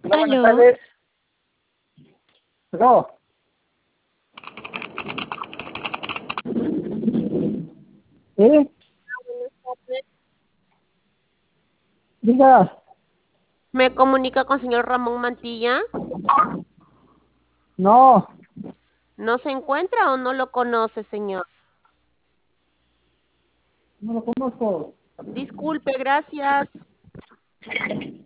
Hola, buenas Aló, tardes. No, ¿sí? Diga, me comunica con señor Ramón Mantilla. no, ¿No se encuentra o no lo conoce, señor? no lo conozco. Disculpe, gracias.